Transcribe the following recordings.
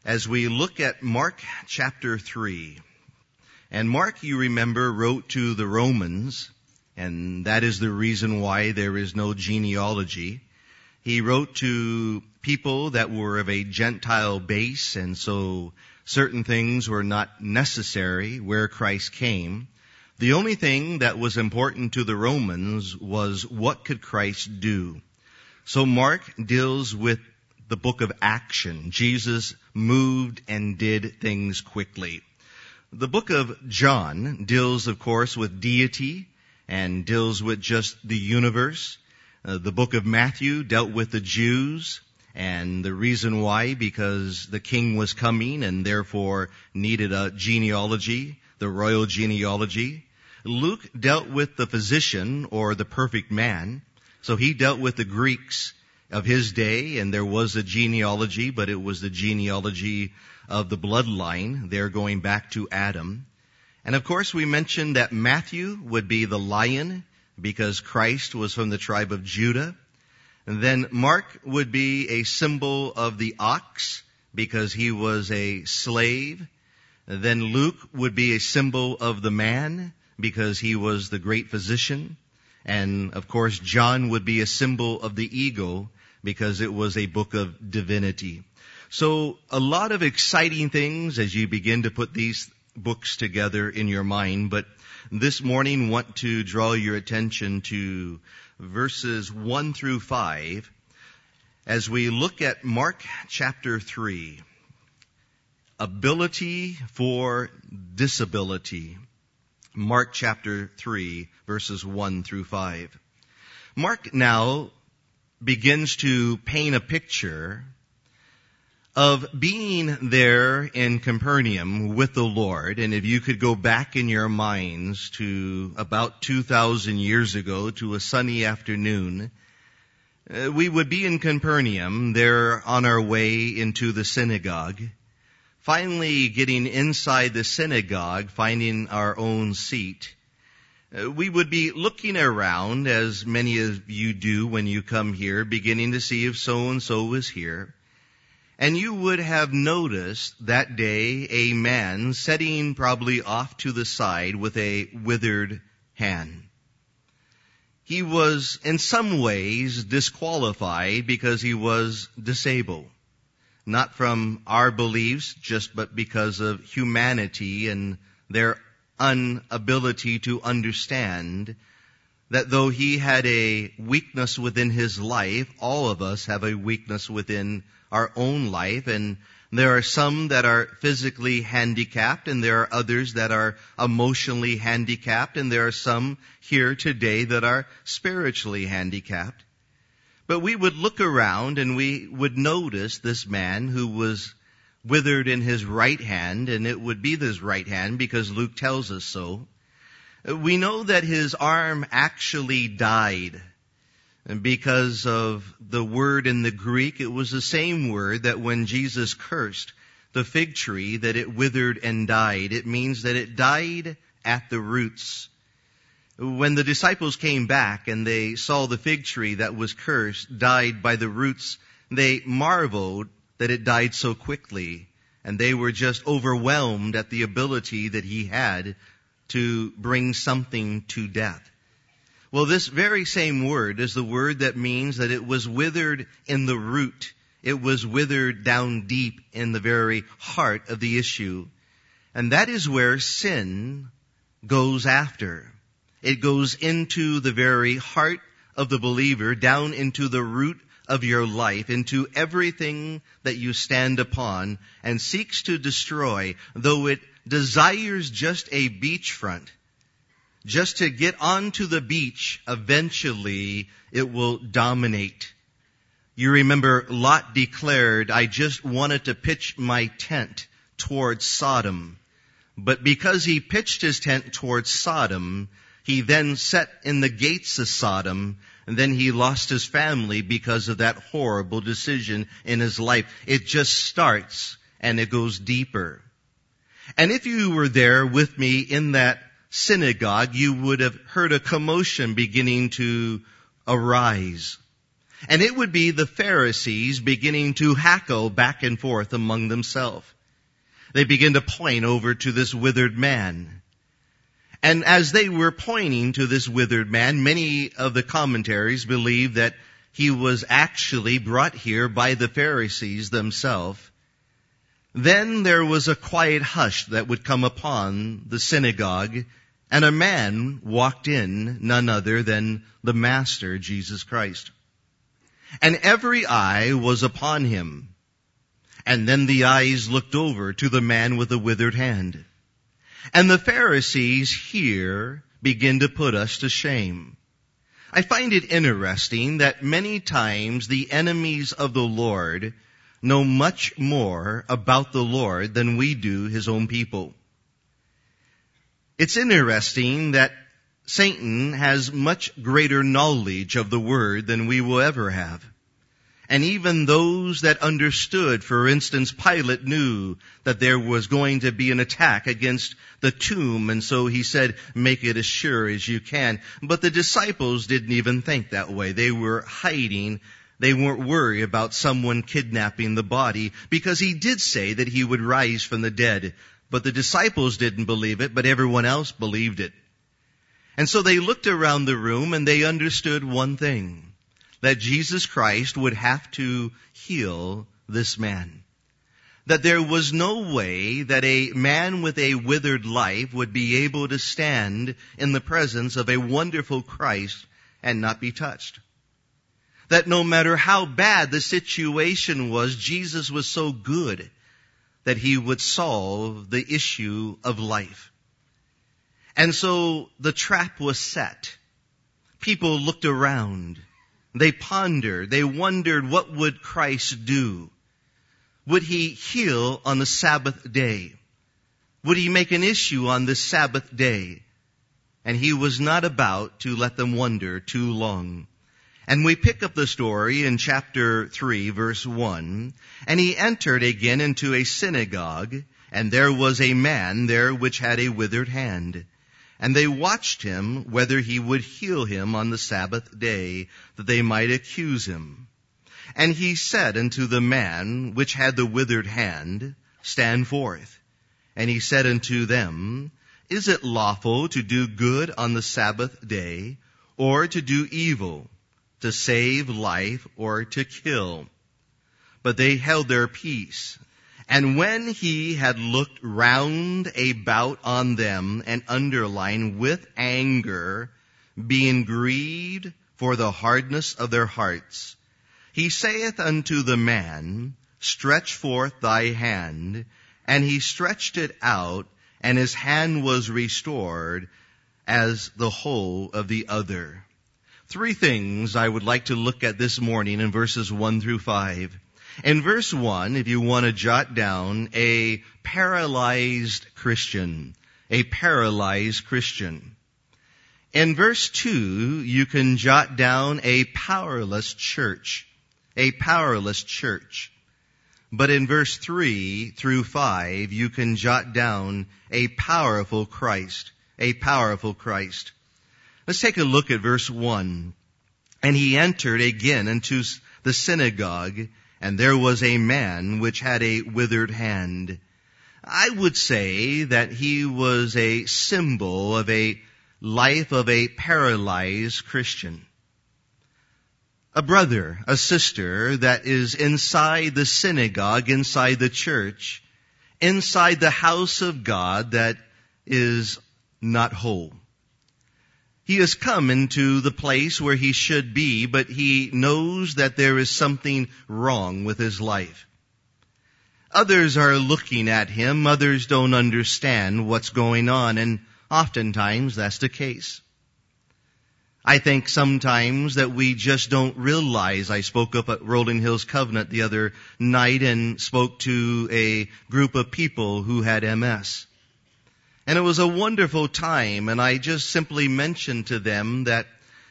as we look at Mark chapter 3. And Mark, you remember, wrote to the Romans, and that is the reason why there is no genealogy. He wrote to people that were of a Gentile base, and so certain things were not necessary where Christ came. The only thing that was important to the Romans was what could Christ do. So Mark deals with the book of action. Jesus moved and did things quickly. The book of John deals, of course, with deity and deals with just the universe. The book of Matthew dealt with the Jews and the reason why, because the king was coming and therefore needed a genealogy, the royal genealogy. Luke dealt with the physician or the perfect man. So he dealt with the Greeks of his day, and there was a genealogy, but it was the genealogy of the bloodline. They're going back to Adam. And of course we mentioned that Matthew would be the lion because Christ was from the tribe of Judah. And then Mark would be a symbol of the ox because he was a slave. And then Luke would be a symbol of the man because he was the great physician. And of course John would be a symbol of the ego because it was a book of divinity. So a lot of exciting things as you begin to put these books together in your mind. But this morning want to draw your attention to verses 1 through 5 as we look at Mark chapter 3. Ability for disability. Mark chapter 3 verses 1 through 5. Mark now begins to paint a picture of being there in Capernaum with the Lord. And if you could go back in your minds to about 2,000 years ago to a sunny afternoon, we would be in Capernaum there on our way into the synagogue. Finally getting inside the synagogue, finding our own seat. We would be looking around, as many of you do when you come here, beginning to see if so-and-so is here. And you would have noticed that day a man sitting probably off to the side with a withered hand. He was in some ways disqualified because he was disabled. Not from our beliefs, but because of humanity and their inability to understand that though he had a weakness within his life, all of us have a weakness within our own life, and there are some that are physically handicapped, and there are others that are emotionally handicapped, and there are some here today that are spiritually handicapped. But we would look around and we would notice this man who was withered in his right hand, and it would be this right hand because Luke tells us so. We know that his arm actually died. And because of the word in the Greek, it was the same word that when Jesus cursed the fig tree, that it withered and died. It means that it died at the roots. When the disciples came back and they saw the fig tree that was cursed died by the roots, they marveled that it died so quickly. And they were just overwhelmed at the ability that he had to bring something to death. Well, this very same word is the word that means that it was withered in the root. It was withered down deep in the very heart of the issue. And that is where sin goes after. It goes into the very heart of the believer, down into the root of your life, into everything that you stand upon, and seeks to destroy, though it desires just a beachfront. Just to get onto the beach, eventually it will dominate. You remember Lot declared, I just wanted to pitch my tent towards Sodom. But because he pitched his tent towards Sodom, he then set in the gates of Sodom, and then he lost his family because of that horrible decision in his life. It just starts and it goes deeper. And if you were there with me in that synagogue, you would have heard a commotion beginning to arise. And it would be the Pharisees beginning to hackle back and forth among themselves. They begin to point over to this withered man. And as they were pointing to this withered man, many of the commentaries believe that he was actually brought here by the Pharisees themselves. Then there was a quiet hush that would come upon the synagogue, and a man walked in, none other than the Master, Jesus Christ. And every eye was upon him. And then the eyes looked over to the man with the withered hand. And the Pharisees here begin to put us to shame. I find it interesting that many times the enemies of the Lord know much more about the Lord than we do, his own people. It's interesting that Satan has much greater knowledge of the Word than we will ever have. And even those that understood, for instance, Pilate knew that there was going to be an attack against the tomb, and so he said, make it as sure as you can. But the disciples didn't even think that way. They were hiding. They weren't worried about someone kidnapping the body, because he did say that he would rise from the dead. But the disciples didn't believe it, but everyone else believed it. And so they looked around the room and they understood one thing, that Jesus Christ would have to heal this man. That there was no way that a man with a withered life would be able to stand in the presence of a wonderful Christ and not be touched. That no matter how bad the situation was, Jesus was so good that he would solve the issue of life. And so the trap was set. People looked around. They pondered. They wondered, what would Christ do? Would he heal on the Sabbath day? Would he make an issue on this Sabbath day? And he was not about to let them wonder too long. And we pick up the story in chapter 3, verse 1. And he entered again into a synagogue, and there was a man there which had a withered hand. And they watched him whether he would heal him on the Sabbath day, that they might accuse him. And he said unto the man which had the withered hand, stand forth. And he said unto them, is it lawful to do good on the Sabbath day, or to do evil, to save life, or to kill? But they held their peace. And when he had looked round about on them, and underlined with anger, being grieved for the hardness of their hearts, he saith unto the man, stretch forth thy hand. And he stretched it out, and his hand was restored as the whole of the other. 3 things I would like to look at this morning in verses 1 through 5. In verse 1, if you want to jot down, a paralyzed Christian. A paralyzed Christian. In verse 2, you can jot down a powerless church. A powerless church. But in verse 3 through 5, you can jot down a powerful Christ. A powerful Christ. Let's take a look at verse 1. And he entered again into the synagogue, and there was a man which had a withered hand. I would say that he was a symbol of a life of a paralyzed Christian. A brother, a sister that is inside the synagogue, inside the church, inside the house of God that is not whole. He has come into the place where he should be, but he knows that there is something wrong with his life. Others are looking at him. Others don't understand what's going on, and oftentimes that's the case. I think sometimes that we just don't realize. I spoke up at Rolling Hills Covenant the other night and spoke to a group of people who had MS. And it was a wonderful time, and I just simply mentioned to them that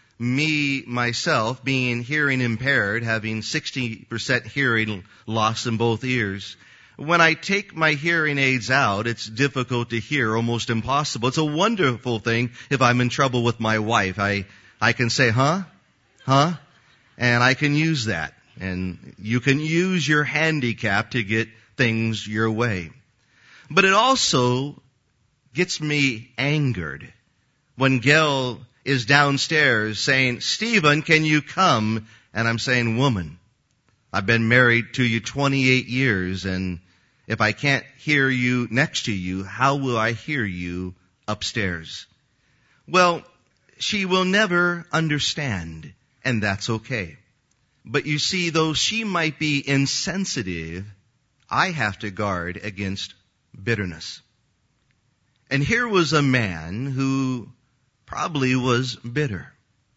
myself, being hearing impaired, having 60% hearing loss in both ears, when I take my hearing aids out, it's difficult to hear, almost impossible. It's a wonderful thing if I'm in trouble with my wife. I can say, huh? And I can use that. And you can use your handicap to get things your way. But it also gets me angered when Gail is downstairs saying, "Stephen, can you come?" And I'm saying, "Woman, I've been married to you 28 years, and if I can't hear you next to you, how will I hear you upstairs?" Well, she will never understand, and that's okay. But you see, though she might be insensitive, I have to guard against bitterness. And here was a man who probably was bitter.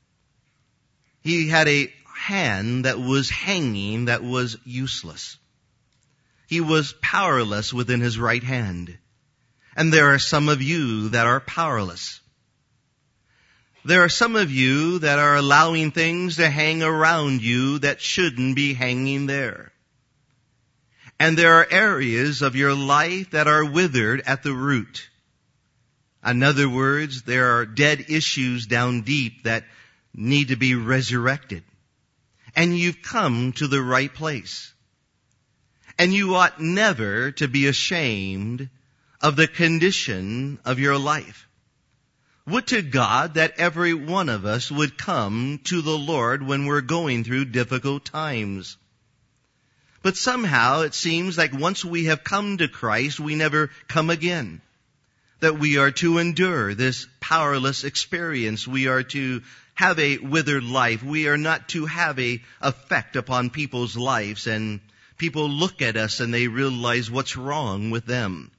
He had a hand that was hanging, that was useless. He was powerless within his right hand. And there are some of you that are powerless. There are some of you that are allowing things to hang around you that shouldn't be hanging there. And there are areas of your life that are withered at the root. In other words, there are dead issues down deep that need to be resurrected. And you've come to the right place. And you ought never to be ashamed of the condition of your life. Would to God that every one of us would come to the Lord when we're going through difficult times. But somehow it seems like once we have come to Christ, we never come again. That we are to endure this powerless experience. We are to have a withered life. We are not to have a effect upon people's lives, and people look at us and they realize what's wrong with them.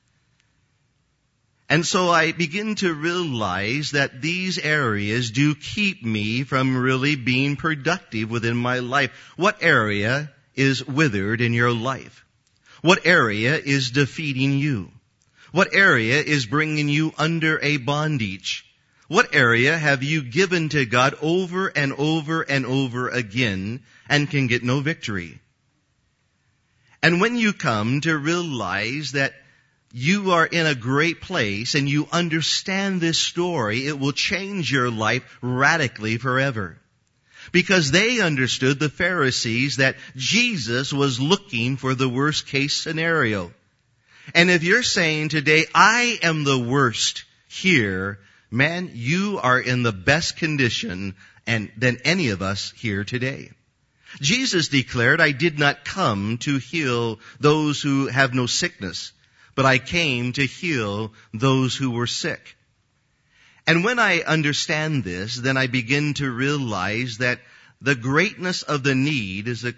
And so I begin to realize that these areas do keep me from really being productive within my life. What area is withered in your life? What area is defeating you? What area is bringing you under a bondage? What area have you given to God over and over and over again and can get no victory? And when you come to realize that you are in a great place and you understand this story, it will change your life radically forever. Because they understood, the Pharisees, that Jesus was looking for the worst case scenario. And if you're saying today, I am the worst here, man, you are in the best condition than any of us here today. Jesus declared, "I did not come to heal those who have no sickness, but I came to heal those who were sick." And when I understand this, then I begin to realize that the greatness of the need is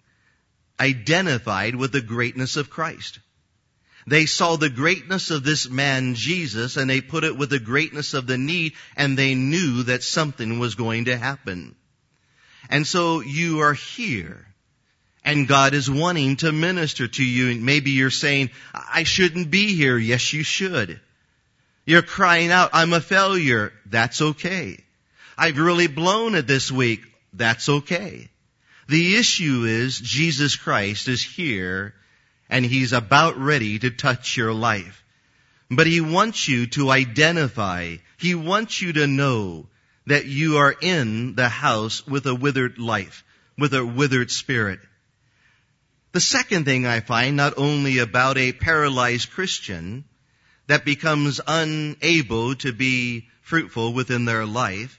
identified with the greatness of Christ. They saw the greatness of this man, Jesus, and they put it with the greatness of the need, and they knew that something was going to happen. And so you are here, and God is wanting to minister to you. And maybe you're saying, "I shouldn't be here." Yes, you should. You're crying out, "I'm a failure." That's okay. "I've really blown it this week." That's okay. The issue is Jesus Christ is here, and He's about ready to touch your life. But He wants you to identify. He wants you to know that you are in the house with a withered life, with a withered spirit. The second thing I find, not only about a paralyzed Christian that becomes unable to be fruitful within their life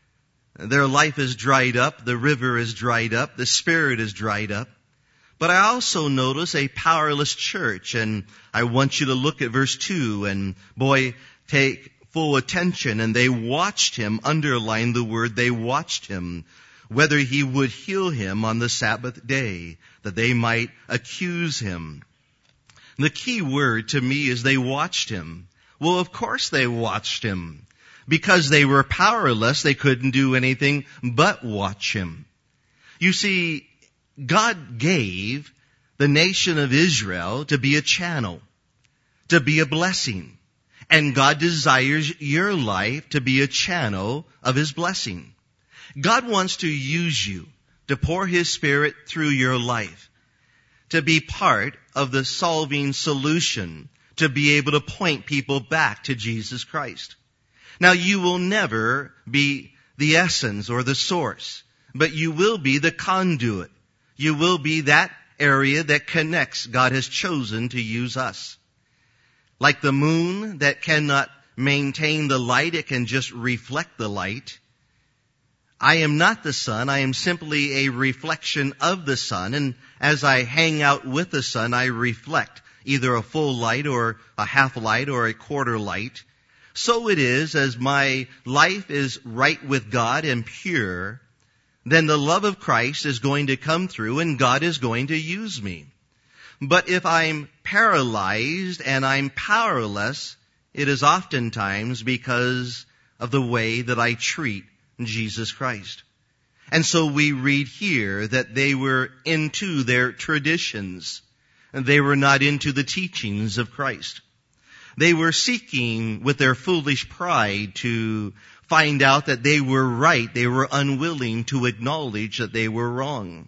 is dried up, the river is dried up, the spirit is dried up. But I also notice a powerless church, and I want you to look at verse 2, and boy, take full attention. "And they watched him," underline the word, they watched him, "whether he would heal him on the Sabbath day, that they might accuse him." The key word to me is they watched him. Well, of course they watched him. Because they were powerless, they couldn't do anything but watch him. You see, God gave the nation of Israel to be a channel, to be a blessing. And God desires your life to be a channel of His blessing. God wants to use you to pour His Spirit through your life, to be part of the solving solution, to be able to point people back to Jesus Christ. Now, you will never be the essence or the source, but you will be the conduit. You will be that area that connects. God has chosen to use us. Like the moon that cannot maintain the light, it can just reflect the light. I am not the sun. I am simply a reflection of the sun. And as I hang out with the sun, I reflect either a full light or a half light or a quarter light. So it is, as my life is right with God and pure, then the love of Christ is going to come through and God is going to use me. But if I'm paralyzed and I'm powerless, it is oftentimes because of the way that I treat Jesus Christ. And so we read here that they were into their traditions, and they were not into the teachings of Christ. They were seeking with their foolish pride to find out that they were right. They were unwilling to acknowledge that they were wrong.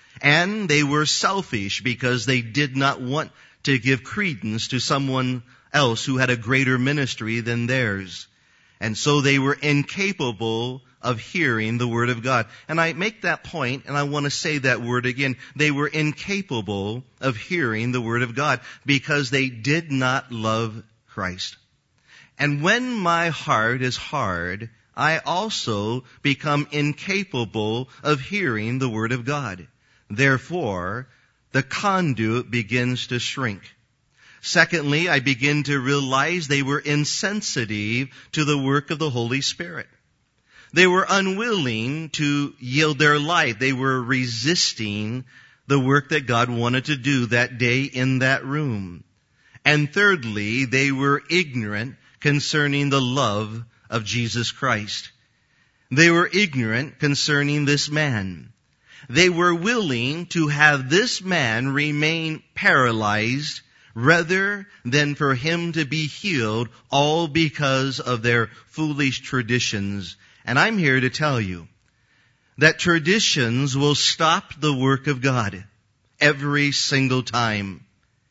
And they were selfish because they did not want to give credence to someone else who had a greater ministry than theirs. And so they were incapable of hearing the Word of God. And I make that point, and I want to say that word again. They were incapable of hearing the Word of God because they did not love Christ. And when my heart is hard, I also become incapable of hearing the Word of God. Therefore, the conduit begins to shrink. Secondly, I begin to realize they were insensitive to the work of the Holy Spirit. They were unwilling to yield their life. They were resisting the work that God wanted to do that day in that room. And thirdly, they were ignorant concerning the love of Jesus Christ. They were ignorant concerning this man. They were willing to have this man remain paralyzed rather than for him to be healed, all because of their foolish traditions. And I'm here to tell you that traditions will stop the work of God every single time.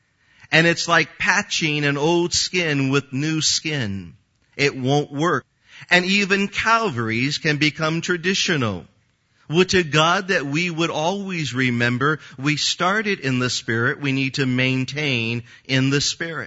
And it's like patching an old skin with new skin. It won't work. And even Calvaries can become traditional. Would to God that we would always remember we started in the Spirit, we need to maintain in the Spirit.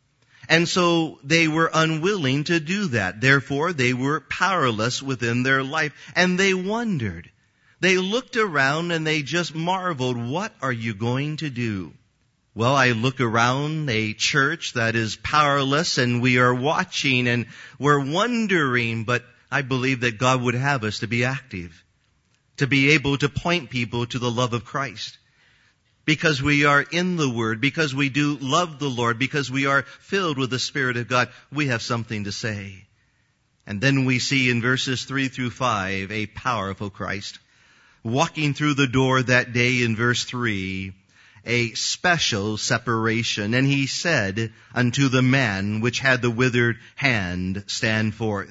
And so they were unwilling to do that. Therefore, they were powerless within their life. And they wondered. They looked around and they just marveled, what are you going to do? Well, I look around a church that is powerless and we are watching and we're wondering, but I believe that God would have us to be active, to be able to point people to the love of Christ. Because we are in the Word, because we do love the Lord, because we are filled with the Spirit of God, we have something to say. And then we see in verses 3 through 5 a powerful Christ walking through the door that day in verse 3, a special separation. And he said unto the man which had the withered hand, stand forth.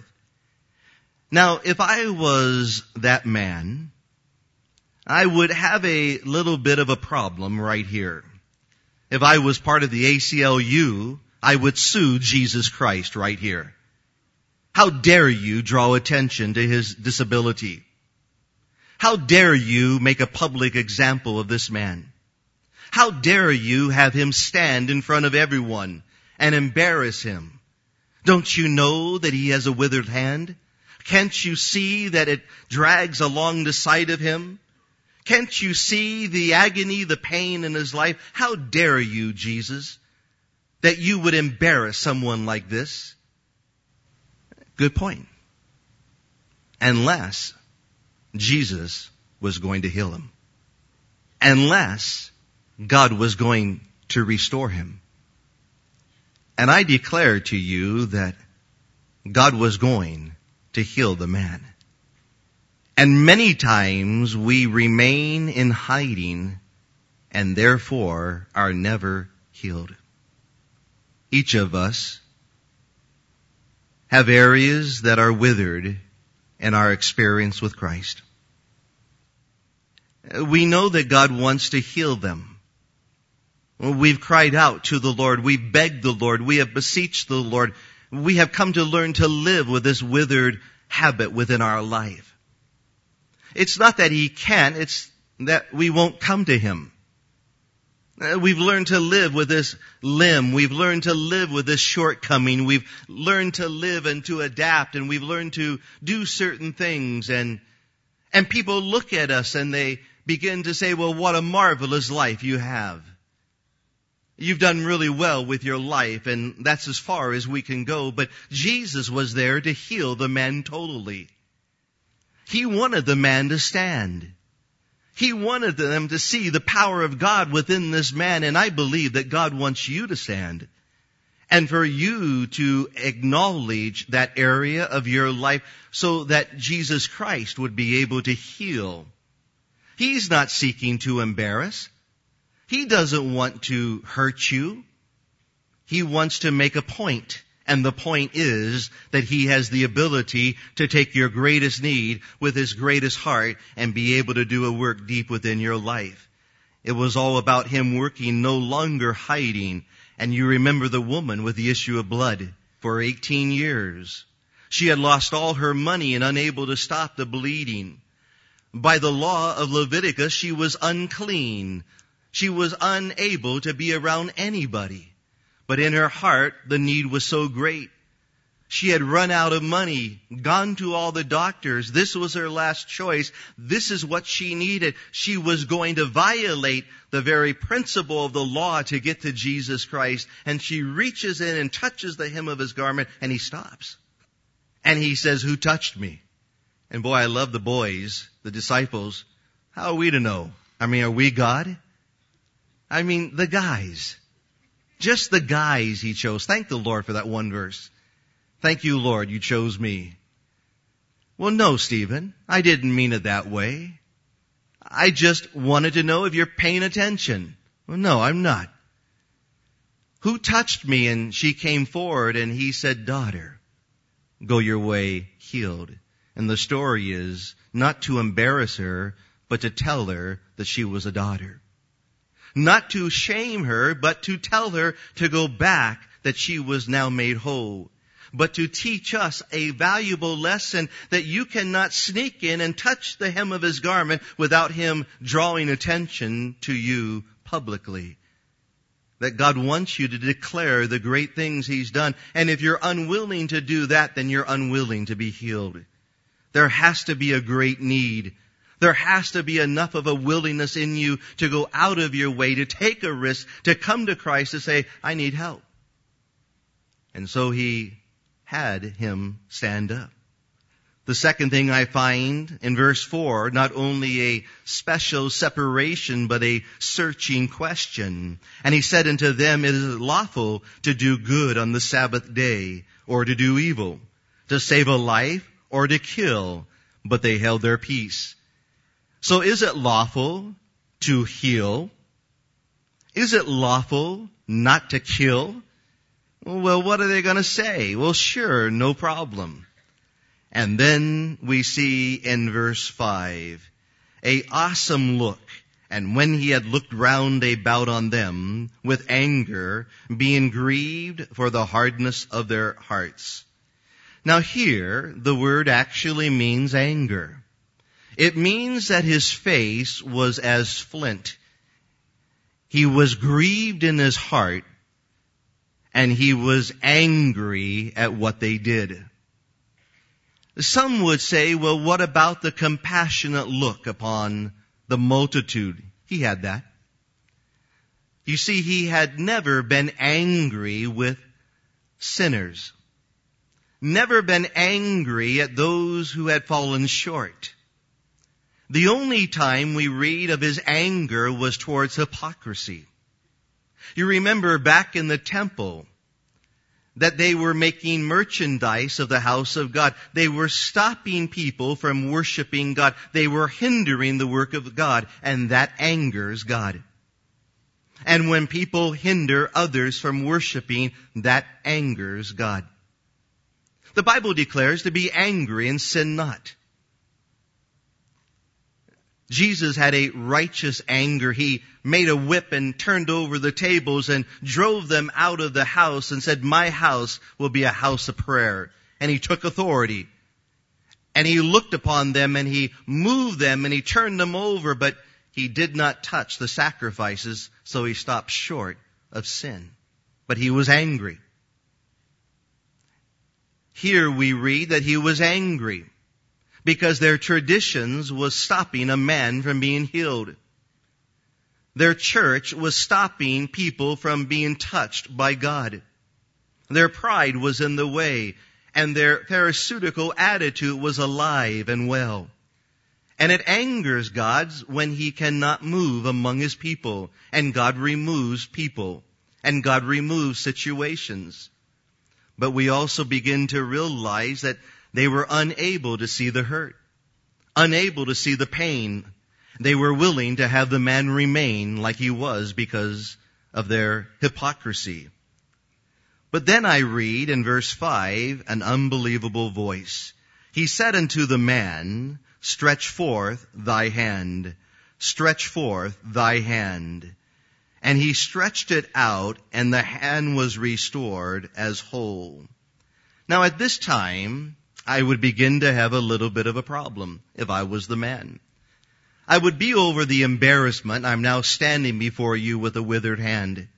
Now, if I was that man, I would have a little bit of a problem right here. If I was part of the ACLU, I would sue Jesus Christ right here. How dare you draw attention to his disability? How dare you make a public example of this man? How dare you have him stand in front of everyone and embarrass him? Don't you know that he has a withered hand? Can't you see that it drags along the side of him? Can't you see the agony, the pain in his life? How dare you, Jesus, that you would embarrass someone like this? Good point. Unless Jesus was going to heal him. Unless God was going to restore him. And I declare to you that God was going to heal the man. And many times we remain in hiding and therefore are never healed. Each of us have areas that are withered in our experience with Christ. We know that God wants to heal them. We've cried out to the Lord. We've begged the Lord. We have beseeched the Lord. We have come to learn to live with this withered habit within our life. It's not that he can't, it's that we won't come to him. We've learned to live with this limb. We've learned to live with this shortcoming. We've learned to live and to adapt, and we've learned to do certain things. And people look at us and they begin to say, well, what a marvelous life you have. You've done really well with your life, and that's as far as we can go. But Jesus was there to heal the man totally. He wanted the man to stand. He wanted them to see the power of God within this man, and I believe that God wants you to stand. And for you to acknowledge that area of your life so that Jesus Christ would be able to heal. He's not seeking to embarrass. He doesn't want to hurt you. He wants to make a point. And the point is that he has the ability to take your greatest need with his greatest heart and be able to do a work deep within your life. It was all about him working, no longer hiding. And you remember the woman with the issue of blood for 18 years. She had lost all her money and unable to stop the bleeding. By the law of Leviticus, she was unclean. She was unable to be around anybody. But in her heart, the need was so great. She had run out of money, gone to all the doctors. This was her last choice. This is what she needed. She was going to violate the very principle of the law to get to Jesus Christ. And she reaches in and touches the hem of his garment, and he stops. And he says, who touched me? And boy, I love the boys, the disciples. How are we to know? Are we God? The guys. Just the guys he chose. Thank the Lord for that one verse. Thank you, Lord, you chose me. Well, no, Stephen, I didn't mean it that way. I just wanted to know if you're paying attention. Well, no, I'm not. Who touched me? And she came forward and he said, daughter, go your way healed. And the story is not to embarrass her, but to tell her that she was a daughter. Not to shame her, but to tell her to go back, that she was now made whole. But to teach us a valuable lesson that you cannot sneak in and touch the hem of his garment without him drawing attention to you publicly. That God wants you to declare the great things he's done. And if you're unwilling to do that, then you're unwilling to be healed. There has to be a great need. There has to be enough of a willingness in you to go out of your way, to take a risk, to come to Christ, to say, I need help. And so he had him stand up. The second thing I find in verse 4, not only a special separation, but a searching question. And he said unto them, it is lawful to do good on the Sabbath day, or to do evil, to save a life, or to kill. But they held their peace. So is it lawful to heal? Is it lawful not to kill? Well, what are they going to say? Well, sure, no problem. And then we see in verse 5, a awesome look. And when he had looked round about on them with anger, being grieved for the hardness of their hearts. Now here, the word actually means anger. It means that his face was as flint. He was grieved in his heart, and he was angry at what they did. Some would say, well, what about the compassionate look upon the multitude? He had that. You see, he had never been angry with sinners. Never been angry at those who had fallen short. The only time we read of his anger was towards hypocrisy. You remember back in the temple that they were making merchandise of the house of God. They were stopping people from worshiping God. They were hindering the work of God, and that angers God. And when people hinder others from worshiping, that angers God. The Bible declares to be angry and sin not. Jesus had a righteous anger. He made a whip and turned over the tables and drove them out of the house and said, my house will be a house of prayer. And he took authority. And he looked upon them and he moved them and he turned them over, but he did not touch the sacrifices, so he stopped short of sin. But he was angry. Here we read that he was angry because their traditions was stopping a man from being healed. Their church was stopping people from being touched by God. Their pride was in the way, and their pharisaical attitude was alive and well. And it angers God when he cannot move among his people, and God removes people, and God removes situations. But we also begin to realize that they were unable to see the hurt, unable to see the pain. They were willing to have the man remain like he was because of their hypocrisy. But then I read in verse 5 an unbelievable voice. He said unto the man, stretch forth thy hand. Stretch forth thy hand. And he stretched it out, and the hand was restored as whole. Now at this time, I would begin to have a little bit of a problem if I was the man. I would be over the embarrassment. I'm now standing before you with a withered hand.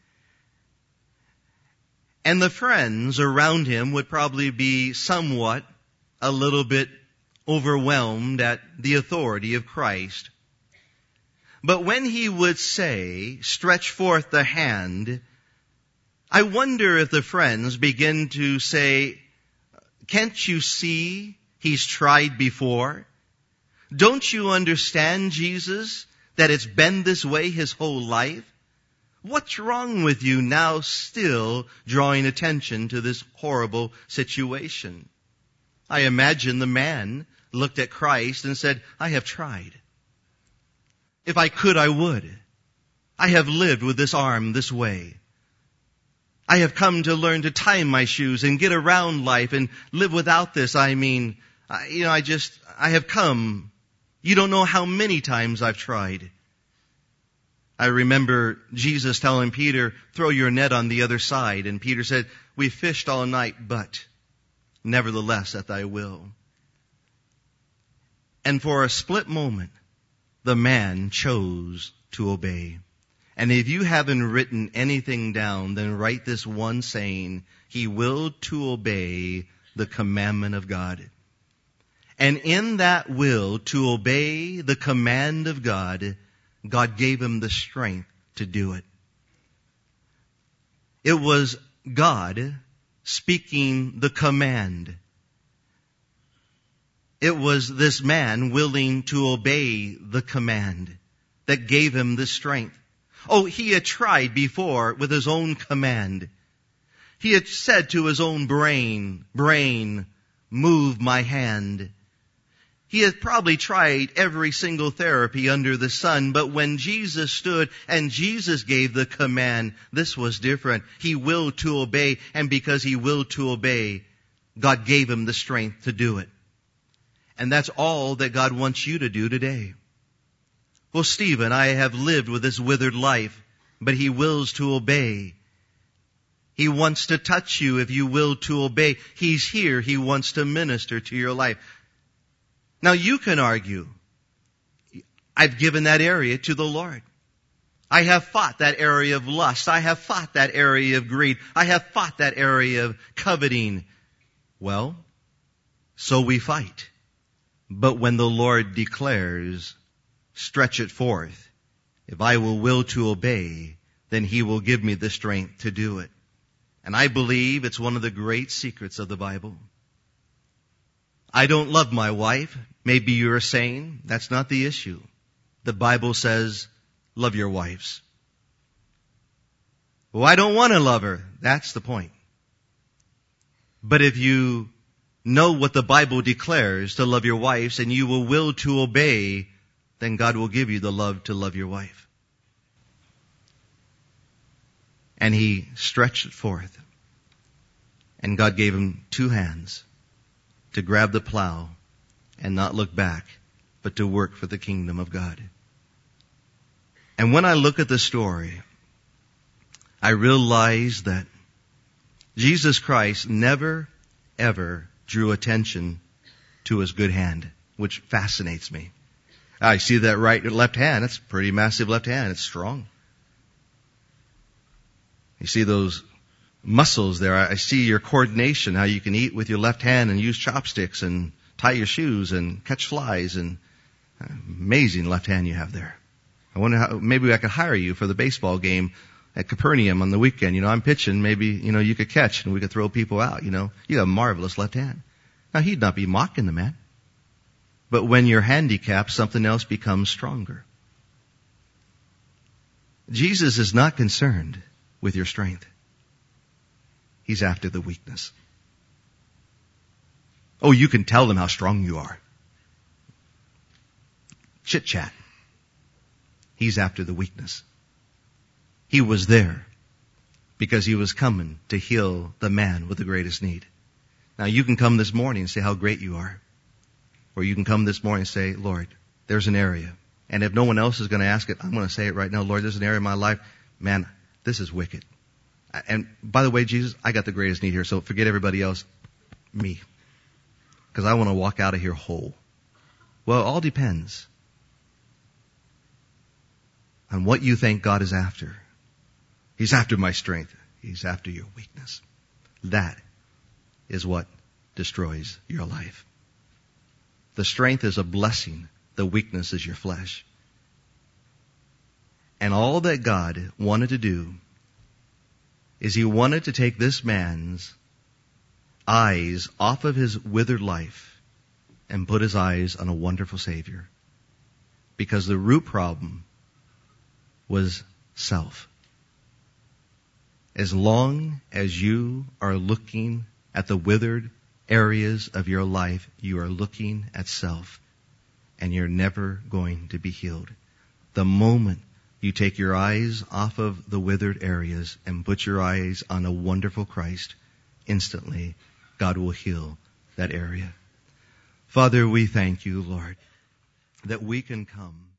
And the friends around him would probably be somewhat, a little bit overwhelmed at the authority of Christ. But when he would say, stretch forth the hand, I wonder if the friends begin to say, can't you see he's tried before? Don't you understand, Jesus, that it's been this way his whole life? What's wrong with you now still drawing attention to this horrible situation? I imagine the man looked at Christ and said, I have tried. If I could, I would. I have lived with this arm this way. I have come to learn to tie my shoes and get around life and live without this. I have come. You don't know how many times I've tried. I remember Jesus telling Peter, throw your net on the other side. And Peter said, we fished all night, but nevertheless at thy will. And for a split moment, the man chose to obey. And if you haven't written anything down, then write this one saying, he willed to obey the commandment of God. And in that will to obey the command of God, God gave him the strength to do it. It was God speaking the command. It was this man willing to obey the command that gave him the strength. Oh, he had tried before with his own command. He had said to his own brain, move my hand. He had probably tried every single therapy under the sun, but when Jesus stood and Jesus gave the command, this was different. He willed to obey, and because he willed to obey, God gave him the strength to do it. And that's all that God wants you to do today. Well, Stephen, I have lived with this withered life, but he wills to obey. He wants to touch you if you will to obey. He's here. He wants to minister to your life. Now you can argue, I've given that area to the Lord. I have fought that area of lust. I have fought that area of greed. I have fought that area of coveting. Well, so we fight. But when the Lord declares, stretch it forth, if I will to obey, then he will give me the strength to do it. And I believe it's one of the great secrets of the Bible. I don't love my wife. Maybe you're saying that's not the issue. The Bible says, love your wives. Well, I don't want to love her. That's the point. But if you know what the Bible declares to love your wives and you will to obey, then God will give you the love to love your wife. And he stretched it forth. And God gave him two hands to grab the plow and not look back, but to work for the kingdom of God. And when I look at the story, I realize that Jesus Christ never, ever drew attention to his good hand, which fascinates me. I see that left hand. That's a pretty massive left hand. It's strong. You see those muscles there. I see your coordination, how you can eat with your left hand and use chopsticks and tie your shoes and catch flies, and amazing left hand you have there. I wonder how, maybe I could hire you for the baseball game at Capernaum on the weekend. I'm pitching. Maybe, you could catch and we could throw people out. You have a marvelous left hand. Now, he'd not be mocking the man. But when you're handicapped, something else becomes stronger. Jesus is not concerned with your strength. He's after the weakness. Oh, you can tell them how strong you are. Chit chat. He's after the weakness. He was there because he was coming to heal the man with the greatest need. Now you can come this morning and say how great you are. Or you can come this morning and say, Lord, there's an area. And if no one else is going to ask it, I'm going to say it right now. Lord, there's an area in my life. Man, this is wicked. And by the way, Jesus, I got the greatest need here. So forget everybody else. Me. Because I want to walk out of here whole. Well, it all depends on what you think God is after. He's after my strength. He's after your weakness. That is what destroys your life. The strength is a blessing. The weakness is your flesh. And all that God wanted to do is he wanted to take this man's eyes off of his withered life and put his eyes on a wonderful Savior. Because the root problem was self. As long as you are looking at the withered areas of your life, you are looking at self, and you're never going to be healed. The moment you take your eyes off of the withered areas and put your eyes on a wonderful Christ, instantly God will heal that area. Father, we thank you, Lord, that we can come